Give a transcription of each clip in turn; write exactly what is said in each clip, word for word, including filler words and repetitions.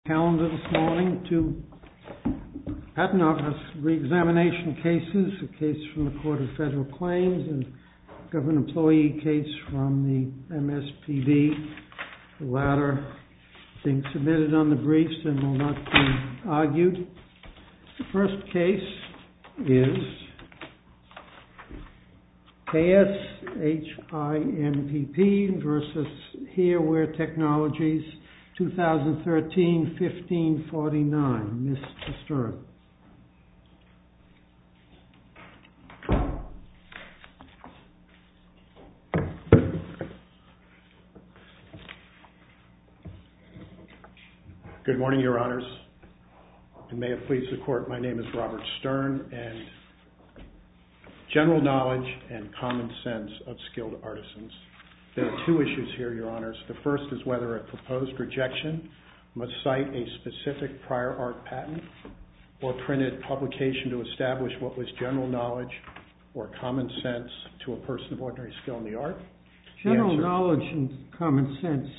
Calendar this morning, two Patent Office re-examination cases, a case from the Court of Federal Claims and a government employee case from the M S P B. The latter being submitted on the briefs and will not be argued. The first case is K S H I M P P versus Hereware Technologies, two thousand thirteen fifteen forty-nine. Mister Stern. Good morning, Your Honors, and may it please the Court, my name is Robert Stern, and general knowledge and common sense of skilled artisans. There are two issues here, Your Honors. The first is whether a proposed rejection must cite a specific prior art patent or printed publication to establish what was general knowledge or common sense to a person of ordinary skill in the art. General the knowledge and common sense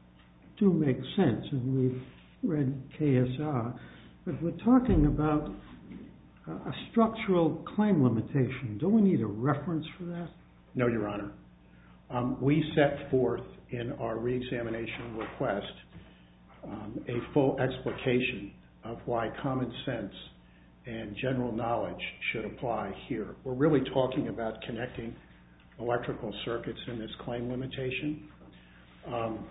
do make sense, and we've read K S R, but we're talking about a structural claim limitation. Don't we need a reference for that? No, Your Honor. Um, we set forth in our re-examination request um, a full explication of why common sense and general knowledge should apply here. We're really talking about connecting electrical circuits in this claim limitation. Um,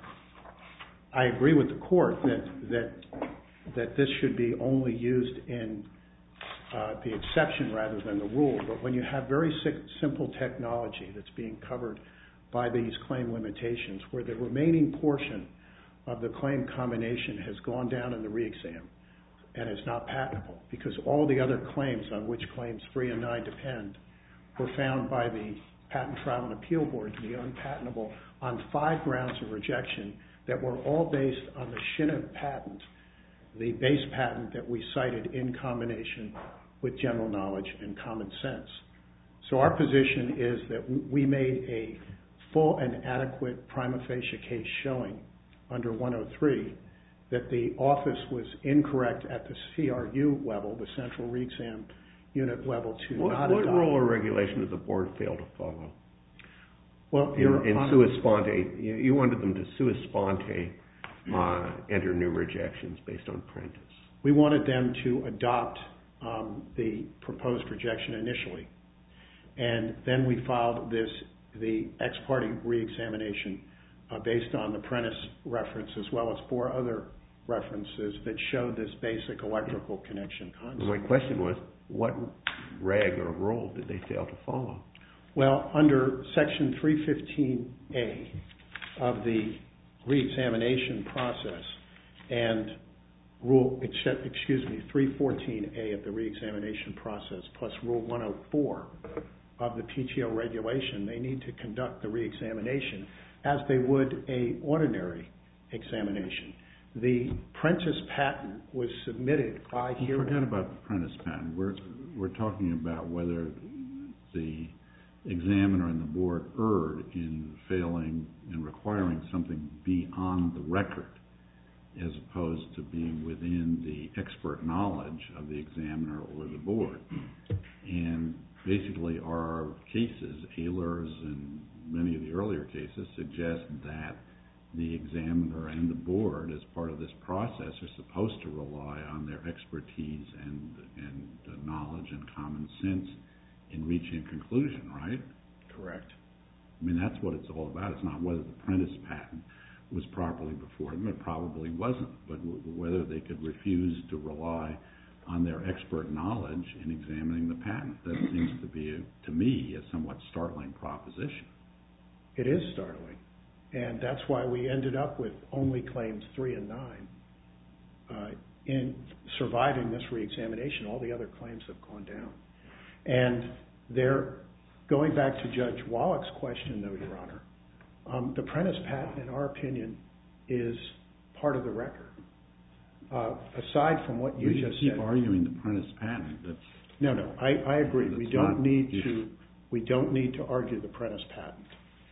I agree with the Court that, that, that this should be only used in uh, the exception rather than the rule, but when you have very simple technology that's being covered by these claim limitations, where the remaining portion of the claim combination has gone down in the re-exam and is not patentable, because all the other claims on which claims three and nine depend were found by the Patent Trial and Appeal Board to be unpatentable on five grounds of rejection that were all based on the Shineb patent, the base patent that we cited in combination with general knowledge and common sense. So our position is that we made a full and adequate prima facie case showing under one oh three that the office was incorrect at the C R U level, the Central Re-Exam Unit level, to what, not what adopt. What rule or regulation did the Board fail to follow? Well, in, Your in Honor, sua sponte, you, you wanted them to sua sponte uh, enter new rejections based on Prentice. we wanted them to adopt um, the proposed rejection initially, and then we filed this the ex parte re-examination uh, based on the Prentice reference as well as four other references that showed this basic electrical connection concept. My question was, what reg or rule did they fail to follow? Well, under Section three fifteen A of the re-examination process and Rule, excuse me, three fourteen A of the re-examination process plus Rule one oh four of the P T O regulation, they need to conduct the re-examination as they would a ordinary examination. The Prentice patent was submitted by here. Forget about the Prentice patent. We're we're talking about whether the examiner and the board erred in failing and requiring something be on the record as opposed to being within the expert knowledge of the examiner or the board. And basically our cases, Ehlers and many of the earlier cases, suggest that the examiner and the board, as part of this process, are supposed to rely on their expertise and, and knowledge and common sense in reaching a conclusion, right? Correct. I mean, that's what it's all about. It's not whether the Prentice patent was properly before them. It probably wasn't. But w- whether they could refuse to rely on their expert knowledge in examining the patent. That seems to be, a, to me, a somewhat startling proposition. It is startling. And that's why we ended up with only claims three and nine. Uh, in surviving this re-examination, all the other claims have gone down. And they're going back to Judge Wallach's question, though, Your Honor. Um, the Prentice patent, in our opinion, is part of the record. Uh, aside from what you, you just keep said, arguing the Prentice patent. That's, no, no, I, I agree. We don't not, need you, to. We don't need to argue the Prentice patent.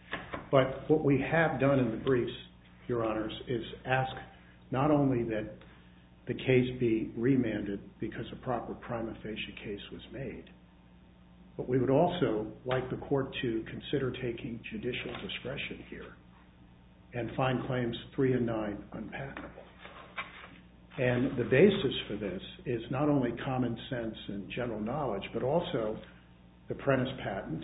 But what we have done in the briefs, Your Honors, is ask not only that the case be remanded because a proper prima facie case was made. But we would also like the court to consider taking judicial discretion here and find claims three and nine unpatentable. And the basis for this is not only common sense and general knowledge, but also the Prentice patent,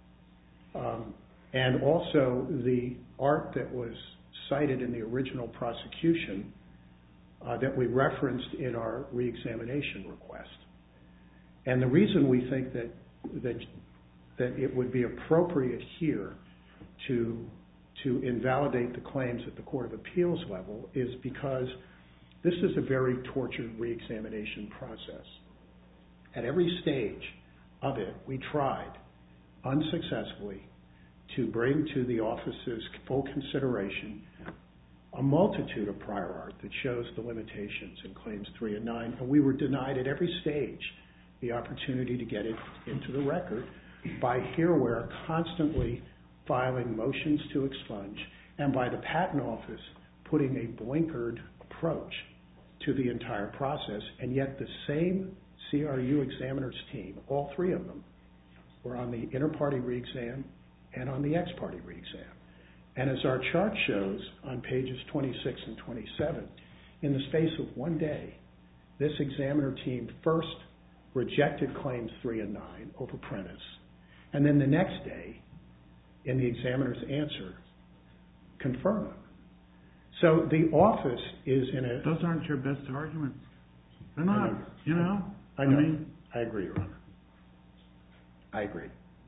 um, and also the art that was cited in the original prosecution uh, that we referenced in our reexamination request. And the reason we think that that that it would be appropriate here to to invalidate the claims at the Court of Appeals level is because this is a very tortured reexamination process. At every stage of it, we tried unsuccessfully to bring to the office's full consideration a multitude of prior art that shows the limitations in claims three and nine, and we were denied at every stage the opportunity to get it into the record by Hereware constantly filing motions to expunge and by the Patent Office putting a blinkered approach to the entire process. And yet the same C R U examiners team, all three of them, were on the inter-party re-exam and on the ex-party re-exam. And as our chart shows on pages twenty-six and twenty-seven, in the space of one day, this examiner team first rejected claims three and nine over Prentice, and then the next day, in the examiner's answer, confirmed them. So the office is in a... Those aren't your best arguments. They're not, know. you know? I know. I mean, I agree, Your Honor. I agree.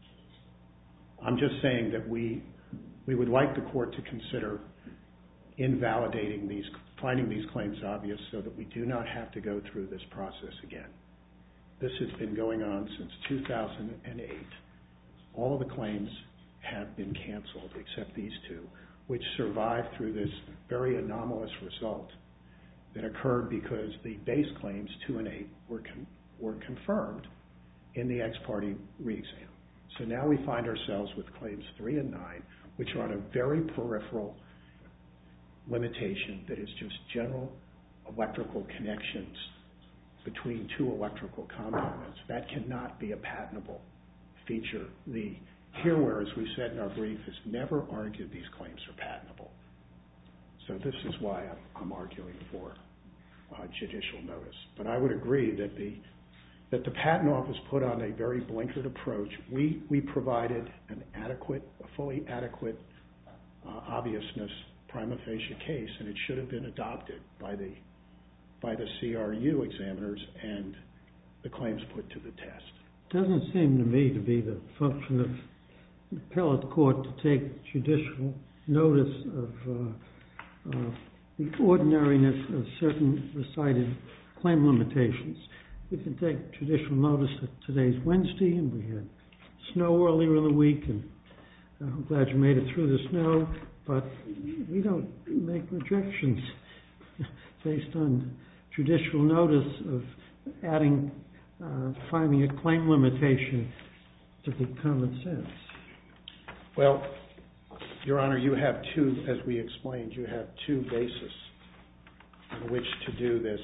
I'm just saying that we we would like the court to consider invalidating these, finding these claims obvious so that we do not have to go through this process again. This has been going on since two thousand eight. All of the claims have been canceled except these two, which survived through this very anomalous result that occurred because the base claims two and eight were con- were confirmed in the ex-party re-exam. So now we find ourselves with claims three and nine, which are on a very peripheral limitation that is just general electrical connections between two electrical components. That cannot be a patentable feature. The Hereware, as we said in our brief, has never argued these claims are patentable. So this is why I'm, I'm arguing for uh, judicial notice. But I would agree that the that the Patent Office put on a very blinkered approach. We we provided an adequate, a fully adequate uh, obviousness prima facie case, and it should have been adopted by the by the C R U examiners and the claims put to the test. Doesn't seem to me to be the function of the appellate court to take judicial notice of uh, uh, the ordinariness of certain recited claim limitations. We can take judicial notice that today's Wednesday and we had snow earlier in the week, and I'm glad you made it through the snow, but we don't make rejections based on judicial notice of adding, uh, finding a claim limitation to be common sense. Well, Your Honor, you have two, as we explained, you have two bases on which to do this,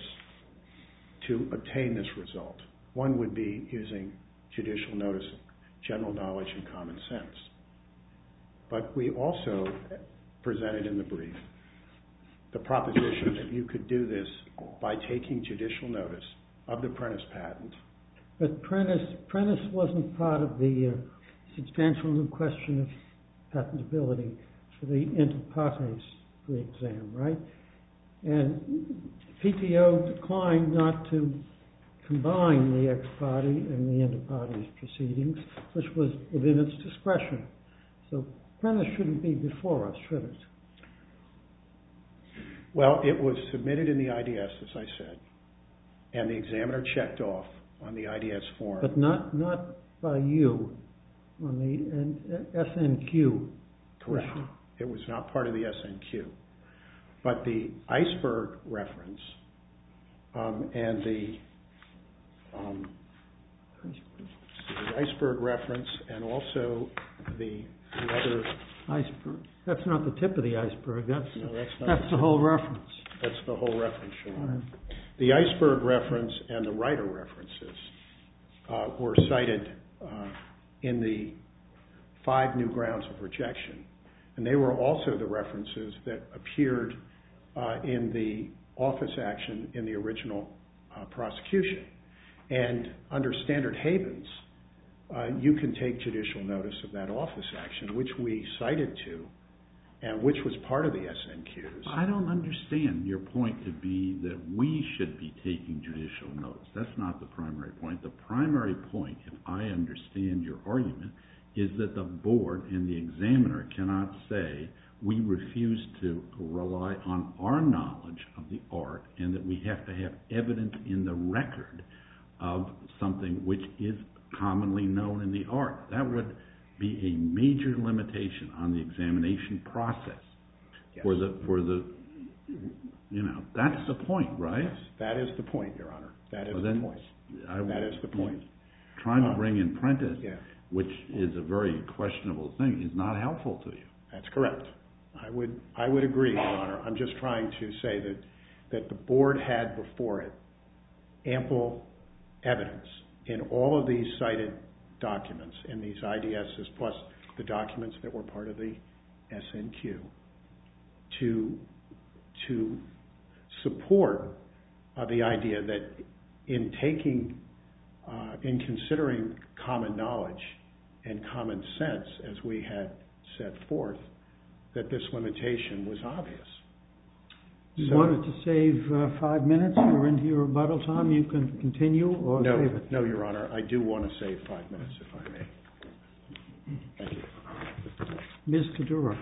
to obtain this result. One would be using judicial notice, general knowledge, and common sense. But we also presented in the brief the proposition that you could do this by taking judicial notice of the Prentice patent. But Prentice, Prentice wasn't part of the uh, substantial new question of patentability for the inter partes re-exam, right? And P T O declined not to combine the ex parte and the inter partes proceedings, which was within its discretion. So Prentice shouldn't be before us, should it? Well, it was submitted in the I D S, as I said, and the examiner checked off on the I D S form. But not not by you on the S N Q. Correct. Issue. It was not part of the S N Q. But the iceberg reference um, and the, um, the iceberg reference and also the, the other... Iceberg. That's not the tip of the iceberg. That's, no, that's, not that's the, the whole reference. That's the whole reference, Your Honor. The iceberg reference and the writer references uh, were cited uh, in the five new grounds of rejection. And they were also the references that appeared uh, in the office action in the original uh, prosecution. And under standard havens, uh, you can take judicial notice of that office action, which we cited to, and which was part of the S N Qs. I don't understand your point to be that we should be taking judicial notice. That's not the primary point. The primary point, if I understand your argument, is that the board and the examiner cannot say we refuse to rely on our knowledge of the art and that we have to have evidence in the record of something which is commonly known in the art. That would be a major limitation on the examination process. Yes. for the for the you know that's the point, right? Yes, that is the point, Your Honor. That is well, the point. I, that is the point. Trying to um, bring in Prentice, yeah. which is a very questionable thing, is not helpful to you. That's correct. I would I would agree, Your Honor. I'm just trying to say that that the board had before it ample evidence in all of these cited documents, in these I D Ss plus the documents that were part of the S N Q, to to support uh, the idea that in taking, uh, in considering common knowledge and common sense as we had set forth, that this limitation was obvious. You so, wanted to save uh, five minutes. You're into your rebuttal time. You can continue or no, save it. No, Your Honor. I do want to save five minutes, if I may. Thank you. Miz Kadura.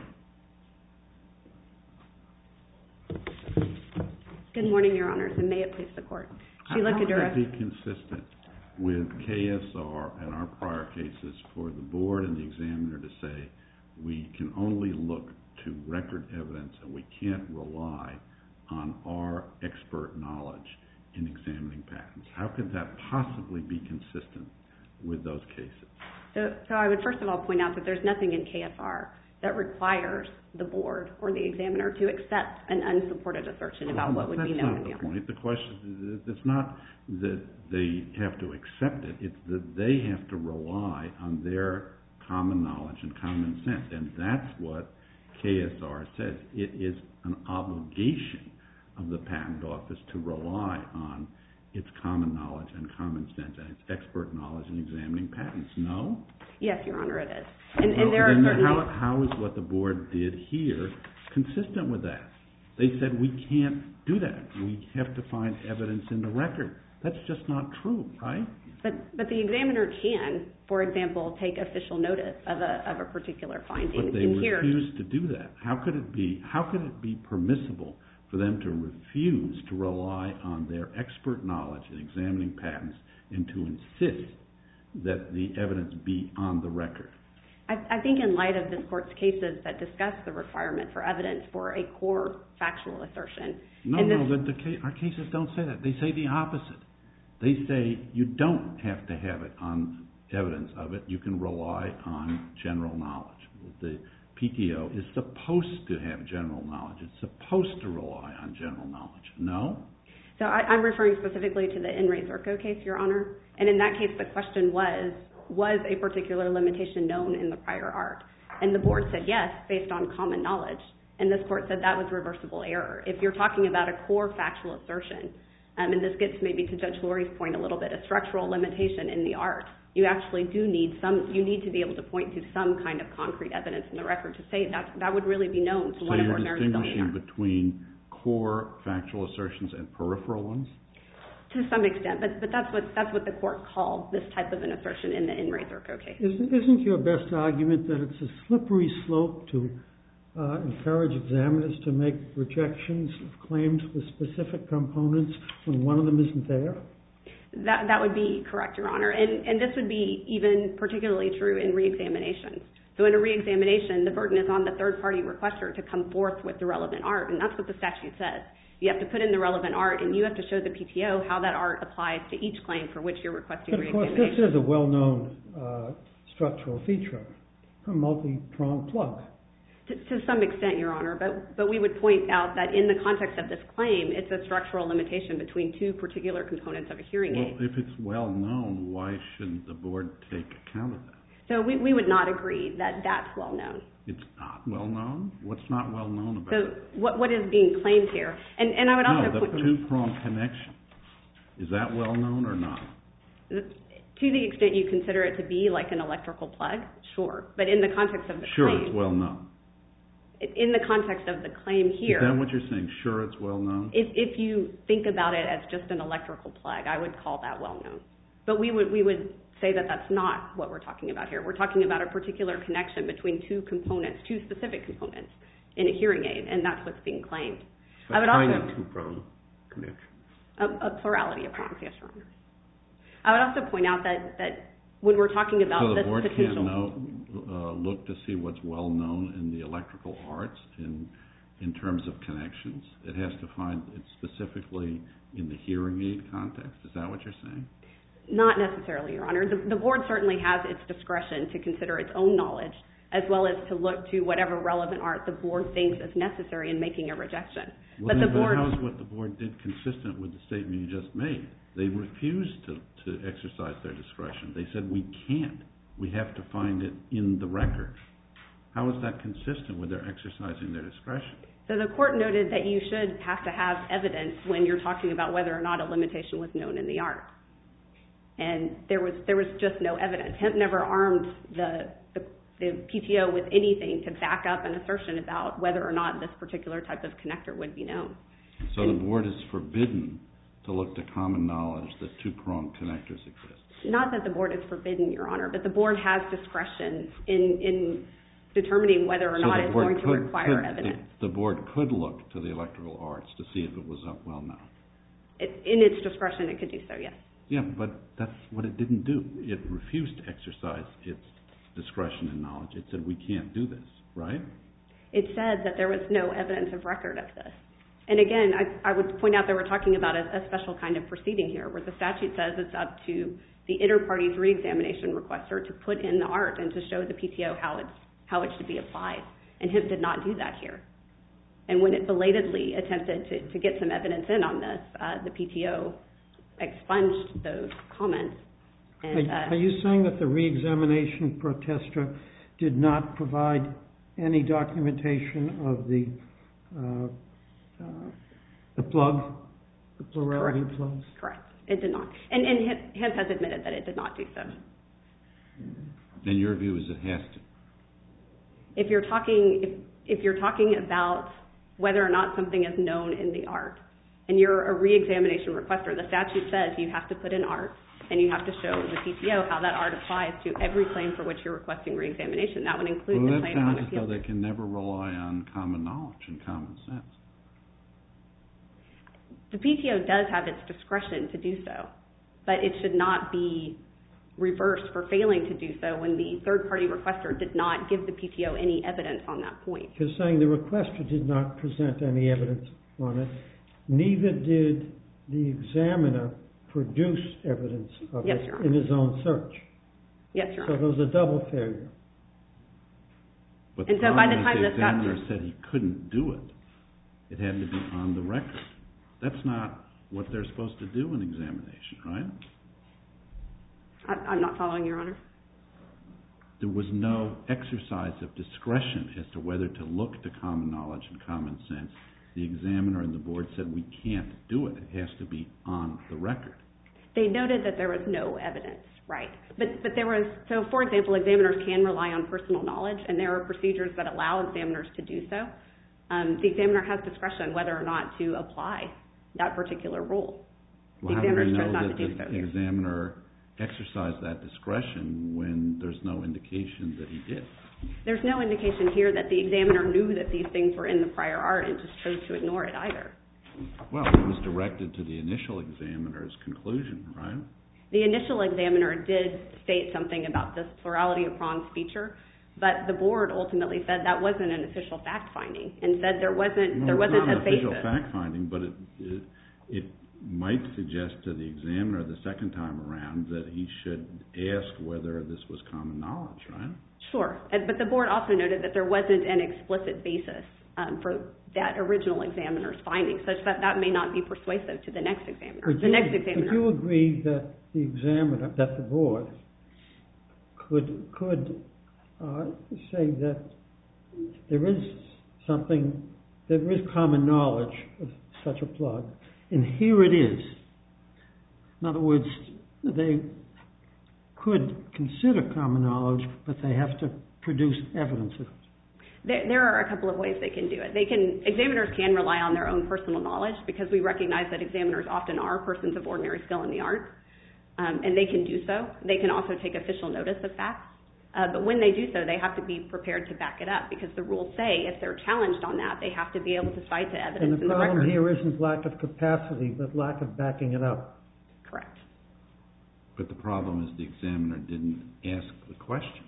Good morning, Your Honors, and may it please the Court. Sheila How Kadura. would that be consistent with K S R and our prior cases for the board and the examiner to say we can only look to record evidence and we can't rely on our expert knowledge in examining patents? How could that possibly be consistent with those cases? So, so I would first of all point out that there's nothing in K S R that requires the board or the examiner to accept an unsupported assertion about well, what would be known in the That's art. not the point. The question is, it's not that they have to accept it, it's that they have to rely on their common knowledge and common sense, and that's what K S R says. It is an obligation of the patent office to rely on its common knowledge and common sense and its expert knowledge in examining patents. No? Yes, Your Honor, it is. And, well, and there are then certainly... how, how is what the board did here consistent with that? They said we can't do that. We have to find evidence in the record. That's just not true, right? But, but the examiner can, for example, take official notice of a, of a particular finding. But they in here, refuse to do that. How could it be, how could it be permissible for them to refuse to rely on their expert knowledge in examining patents and to insist that the evidence be on the record? I, I think in light of this Court's cases that discuss the requirement for evidence for a core factual assertion. No, and no, this, the, the, our cases don't say that. They say the opposite. They say you don't have to have it on evidence of it. You can rely on general knowledge. The P T O is supposed to have general knowledge. It's supposed to rely on general knowledge. No? So I, I'm referring specifically to the In re Zerko case, Your Honor. And in that case, the question was, was a particular limitation known in the prior art? And the board said yes, based on common knowledge. And this Court said that was reversible error. If you're talking about a core factual assertion, um, and this gets maybe to Judge Lurie's point a little bit, a structural limitation in the art, you actually do need some, you need to be able to point to some kind of concrete evidence in the record to say that that would really be known to so one of you're ordinary distinguishing between core factual assertions and peripheral ones? To some extent, but, but that's what that's what the Court called this type of an assertion in the In re Zerko case. Isn't, isn't your best argument that it's a slippery slope to uh, encourage examiners to make rejections of claims with specific components when one of them isn't there? That that would be correct, Your Honor. And, and this would be even particularly true in re-examinations. So in a re-examination, the burden is on the third-party requester to come forth with the relevant art, and that's what the statute says. You have to put in the relevant art, and you have to show the P T O how that art applies to each claim for which you're requesting but re-examination. But of course, this is a well-known uh, structural feature, a multi-pronged plug. To, to some extent, Your Honor, but, but we would point out that in the context of this claim, it's a structural limitation between two particular components of a hearing aid. Well, if it's well known, why shouldn't the board take account of that? So we, we would not agree that that's well known. It's not well known? What's not well known about So it? what, what is being claimed here? And, and I would also No, the point... two-prong connection. Is that well known or not? To the extent you consider it to be like an electrical plug, sure. But in the context of the Sure, claim... it's well known. In the context of the claim here... Is that what you're saying? Sure, it's well known? If, if you think about it as just an electrical plug, I would call that well known. But we would, we would say that that's not what we're talking about here. We're talking about a particular connection between two components, two specific components in a hearing aid, and that's what's being claimed. A I would tiny also, two-prong connection. A, a plurality of prongs, yes, Your Honor. I would also point out that, that when we're talking about so the this board potential... can't know, uh, look to see what's well known in the electrical arts in, in terms of connections? It has to find it specifically in the hearing aid context? Is that what you're saying? Not necessarily, Your Honor. The, the board certainly has its discretion to consider its own knowledge, as well as to look to whatever relevant art the board thinks is necessary in making a rejection. Well, but then, the board... how is what the board did consistent with the statement you just made? They refused to, to exercise their discretion. They said, we can't. We have to find it in the record. How is that consistent with their exercising their discretion? So the court noted that you should have to have evidence when you're talking about whether or not a limitation was known in the art. And there was there was just no evidence. Hemp never armed the, the, the P T O with anything to back up an assertion about whether or not this particular type of connector would be known. So and the board is forbidden to look to common knowledge that two-pronged connectors exist? Not that the board is forbidden, Your Honor, but the board has discretion in, in determining whether or so not it's going to could, require could, evidence. The, the board could look to the electrical arts to see if it was well known. It, in its discretion, it could do so, yes. Yeah, but that's what it didn't do. It refused to exercise its discretion and knowledge. It said, we can't do this, right? It said that there was no evidence of record of this. And again, I, I would point out that we're talking about a, a special kind of proceeding here, where the statute says it's up to the inter-parties re-examination requester to put in the art and to show the P T O how, it's, how it should be applied. And Hemp did not do that here. And when it belatedly attempted to, to get some evidence in on this, uh, the P T O expunged those comments. And, uh, are, are you saying that the re-examination protester did not provide any documentation of the uh, uh, the plug, the plurality correct. of plugs? Correct. It did not. And, and Hemp has admitted that it did not do so. Then your view is it has to. If you're talking, if, if you're talking about whether or not something is known in the art, and you're a re-examination requester, the statute says you have to put in art, and you have to show the P T O how that art applies to every claim for which you're requesting re-examination. That would include well, the that claim on sounds as appeal. though they can never rely on common knowledge and common sense. The P T O does have its discretion to do so, but it should not be reversed for failing to do so when the third-party requester did not give the P T O any evidence on that point. You're saying the requester did not present any evidence on it. Neither did the examiner produce evidence of Yes, it Your Honor. in his own search. Yes, Your So Honor. there was a double failure. But And the so by the problem time is the this got examiner to- said he couldn't do it. It had to be on the record. That's not what they're supposed to do in examination, right? I, I'm not following, Your Honor. There was no exercise of discretion as to whether to look to common knowledge and common sense. The examiner and the board said we can't do it. It has to be on the record. They noted that there was no evidence, right? But but there was, so for example, examiners can rely on personal knowledge, and there are procedures that allow examiners to do so. Um, the examiner has discretion whether or not to apply that particular rule. Well, the how do we examiners know chose not that to do the so here. examiner exercised that discretion when there's no indication that he did? There's no indication here that the examiner knew that these things were in the prior art and just chose to ignore it either. Well, it was directed to the initial examiner's conclusion, right? The initial examiner did state something about this plurality of prongs feature, but the board ultimately said that wasn't an official fact finding and said there wasn't No, there it's wasn't not a an basis. official fact finding, but it, it it might suggest to the examiner the second time around that he should ask whether this was common knowledge, right? Sure, but the board also noted that there wasn't an explicit basis um, for that original examiner's findings, such that that may not be persuasive to the next examiner. Would the you, next examiner. Would you agree that the examiner, that the board, could could uh, say that there is something, there is common knowledge of such a plug, and here it is. In other words, they could consider common knowledge, but they have to produce evidence of it. There, there are a couple of ways they can do it. They can, examiners can rely on their own personal knowledge because we recognize that examiners often are persons of ordinary skill in the art, um, and they can do so. They can also take official notice of facts, uh, but when they do so, they have to be prepared to back it up because the rules say if they're challenged on that, they have to be able to cite to evidence and the in the record. problem here isn't lack of capacity, but lack of backing it up. Correct. But the problem is the examiner didn't ask the question.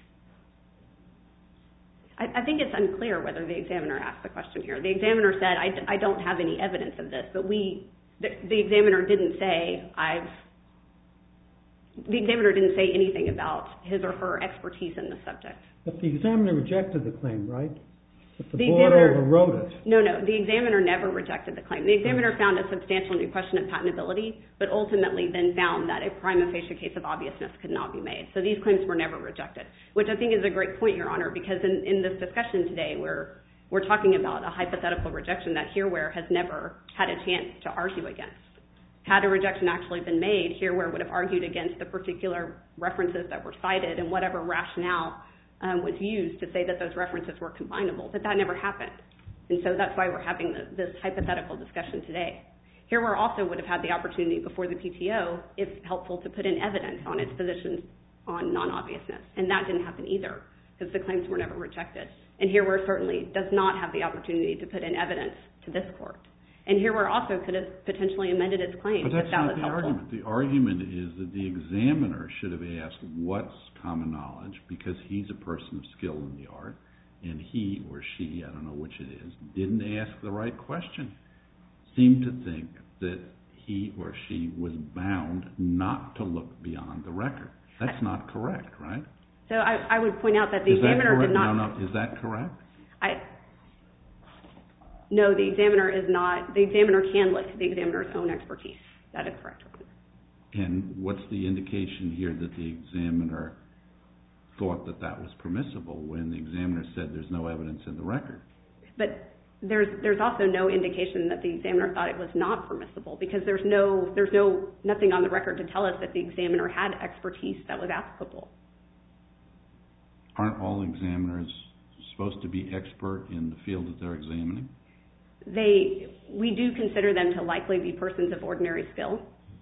I, I think it's unclear whether the examiner asked the question here. The examiner said, I, I don't have any evidence of this, but we, the, the examiner didn't say, I've, the examiner didn't say anything about his or her expertise in the subject. But the examiner rejected the claim, right? But the, The board examiner- overrode it. No, no, the examiner never rejected the claim. The examiner found a substantial new question of patentability, but ultimately then found that a prima facie case of obviousness could not be made. So these claims were never rejected, which I think is a great point, Your Honor, because in, in this discussion today, we're, we're talking about a hypothetical rejection that Hereware has never had a chance to argue against. Had a rejection actually been made, Hereware would have argued against the particular references that were cited and whatever rationale Um, was used to say that those references were combinable, but that never happened. And so that's why we're having the, this hypothetical discussion today. Hereware also would have had the opportunity before the P T O, if helpful, to put in evidence on its positions on non-obviousness, and that didn't happen either because the claims were never rejected. And Hereware certainly does not have the opportunity to put in evidence to this court. And Hereware also could have potentially amended its claim But that's if that not was the helpful. argument. The argument is that the examiner should have asked what's common knowledge because he's a person of skill in the art, and he or she, I don't know which it is, didn't ask the right question. Seemed to think that he or she was bound not to look beyond the record. That's not correct, right? So I, I would point out that the Is that examiner correct? did not... No, no, is that correct? I, no, the examiner is not, the examiner can look to the examiner's own expertise. That is correct. And what's the indication here that the examiner thought that that was permissible when the examiner said there's no evidence in the record? But there's there's also no indication that the examiner thought it was not permissible because there's no there's no nothing on the record to tell us that the examiner had expertise that was applicable. Aren't all examiners supposed to be expert in the field that they're examining? They, we do consider them to likely be persons of ordinary skill.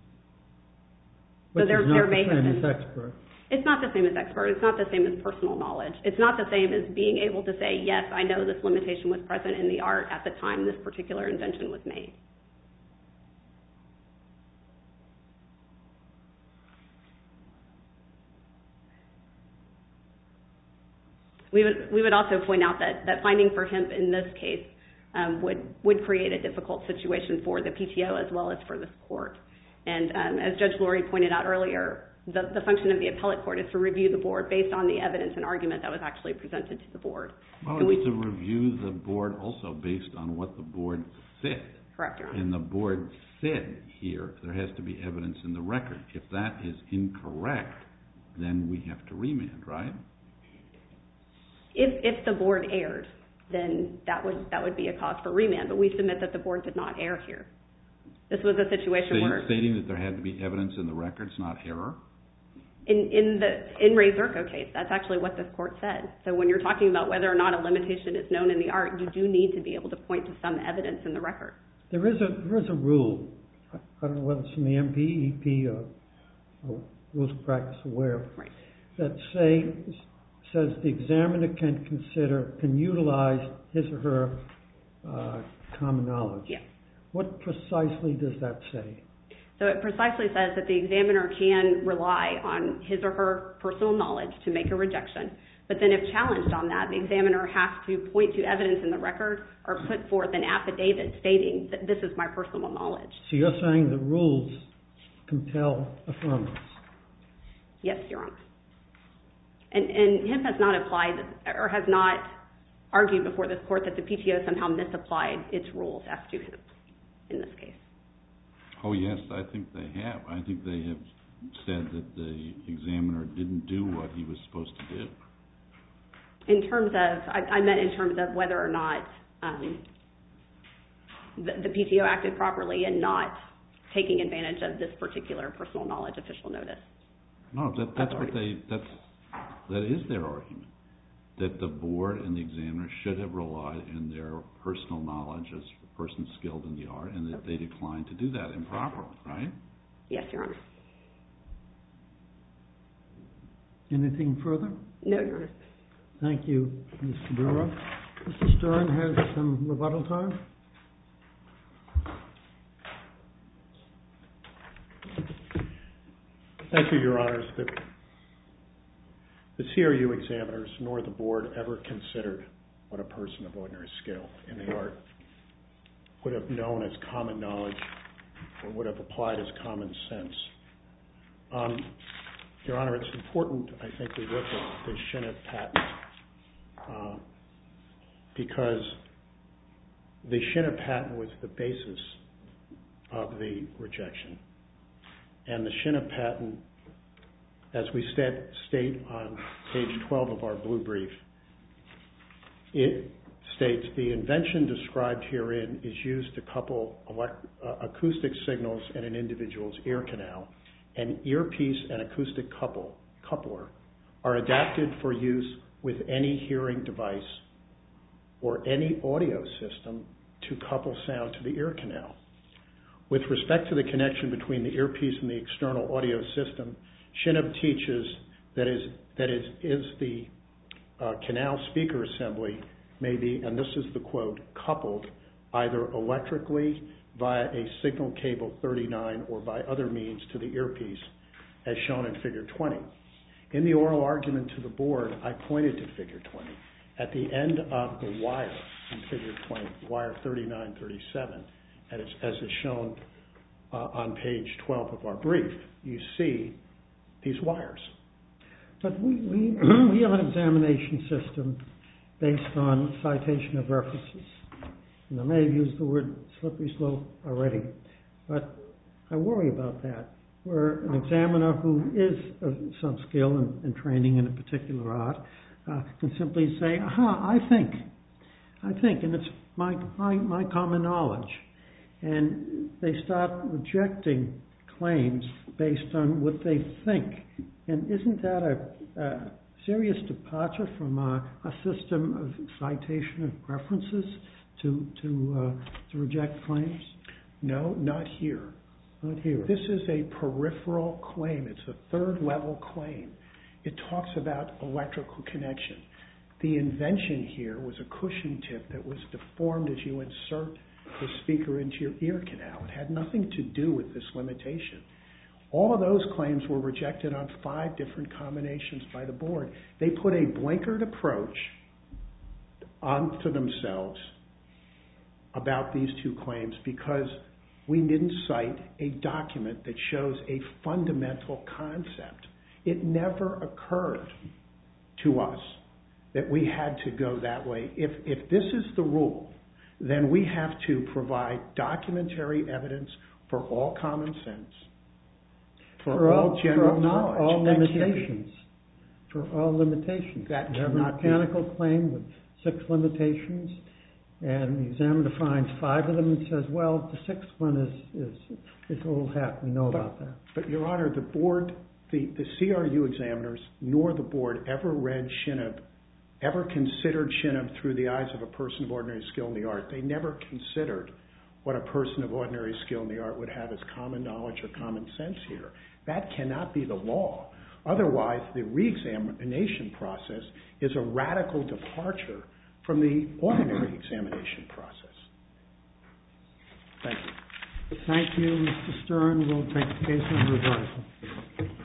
Which so is not the same as expert. It's not the same as expert. It's not the same as personal knowledge. It's not the same as being able to say, yes, I know this limitation was present in the art at the time this particular invention was made. We would, we would also point out that, that finding for hemp in this case um, would, would create a difficult situation for the P T O as well as for this court. And um, as Judge Lurie pointed out earlier, the, the function of the appellate court is to review the board based on the evidence and argument that was actually presented to the board. Well, and it's we, to review the board also based on what the board said. Correct, Your Honor. And the board said here there has to be evidence in the record. If that is incorrect, then we have to remand, right? If, if the board erred, then that would, that would be a cause for remand. But we submit that the board did not err here. This was a situation Stating, where... Stating that there had to be evidence in the records, not error? In, in the in Ray Zerko case, that's actually what this court said. So when you're talking about whether or not a limitation is known in the art, you do need to be able to point to some evidence in the record. There is a there is a rule, I don't know whether it's from the M P E P or, or Rules of Practice or where, Right. that say says the examiner can consider, can utilize his or her uh, common knowledge. Yeah. What precisely does that say? So it precisely says that the examiner can rely on his or her personal knowledge to make a rejection. But then if challenged on that, the examiner has to point to evidence in the record or put forth an affidavit stating that this is my personal knowledge. So you're saying the rules compel affirmance? Yes, Your Honor. And, and H I P has not applied or has not argued before this court that the P T O somehow misapplied its rules as to H I P in this case. Oh, yes, I think they have. I think they have said that the examiner didn't do what he was supposed to do. In terms of, I, I meant in terms of whether or not um, the, the P T O acted properly and not taking advantage of this particular personal knowledge official notice. No, that, that's what they, that's, that is their argument, that the board and the examiner should have relied on their personal knowledge as a person skilled in the art, and that they declined to do that improperly, right? Yes, Your Honor. Anything further? No, Your Honor. Thank you, Mister Brewer. Mister Stern has some rebuttal time. Thank you, Your Honors. The, the C R U examiners nor the board ever considered what a person of ordinary skill in the art would have known as common knowledge or would have applied as common sense. Um, Your Honor, it's important, I think, we look at the Shinnip patent uh, because the Shinnip patent was the basis of the rejection. And the Shinnip patent, as we stat, state on page twelve of our blue brief, it states the invention described herein is used to couple elect, uh, acoustic signals in an individual's ear canal. An earpiece and acoustic couple, coupler are adapted for use with any hearing device or any audio system to couple sound to the ear canal. With respect to the connection between the earpiece and the external audio system, Shinnip teaches that is, that is, is the uh, canal speaker assembly may be, and this is the quote, coupled either electrically via a signal cable thirty-nine or by other means to the earpiece, as shown in figure twenty. In the oral argument to the board, I pointed to figure twenty. At the end of the wire in figure twenty, wire thirty-nine thirty-seven, as, as is shown uh, on page twelve of our brief, you see these wires. But we, we, we have an examination system based on citation of references. And I may have used the word slippery slope already, but I worry about that. Where an examiner who is of some skill and, and training in a particular art uh, can simply say, aha, I think, I think, and it's my, my, my common knowledge. And they start rejecting claims based on what they think. And isn't that a, a serious departure from a, a system of citation of references to to uh, to reject claims? No, not here. Not here. This is a peripheral claim. It's a third level claim. It talks about electrical connection. The invention here was a cushion tip that was deformed as you insert the speaker into your ear canal. It had nothing to do with this limitation. All of those claims were rejected on five different combinations by the board. They put a blinkered approach onto themselves about these two claims because we didn't cite a document that shows a fundamental concept. It never occurred to us that we had to go that way. If, if this is the rule, then we have to provide documentary evidence for all common sense, for, for all, all general for, knowledge. For all that limitations. For all limitations. That you have a cannot mechanical be. claim with six limitations, and the examiner finds five of them and says, well, the sixth one is, is, is old hat. We know but, about that. But, Your Honor, the board, the, the C R U examiners, nor the board ever read Shinnip, ever considered Shinnip through the eyes of a person of ordinary skill in the art. They never considered what a person of ordinary skill in the art would have as common knowledge or common sense here. That cannot be the law. Otherwise, the re-examination process is a radical departure from the ordinary examination process. Thank you. Thank you, Mister Stern. We'll take the case under advisement.